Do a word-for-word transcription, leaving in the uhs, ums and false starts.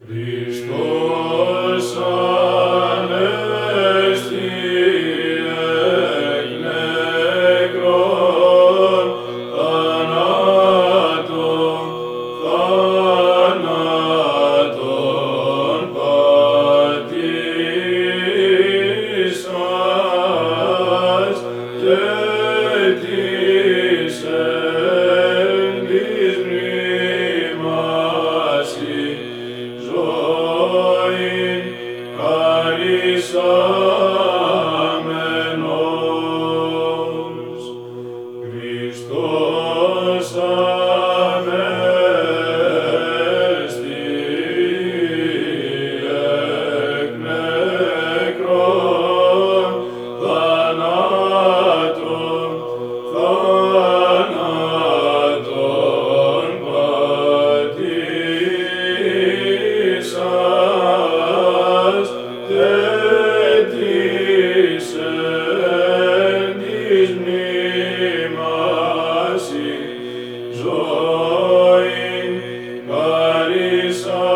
Χριστός Ανέστη εκ νεκρών θανάτων, θανάτων πατήσας και της εν της μνήμασι ζωήν χαρισάμενος. Χριστός Ανέστη εκ νεκρών θανάτων, θανάτων πατήσας και της εν της μνήμασι ζωήν χαρισάμενος.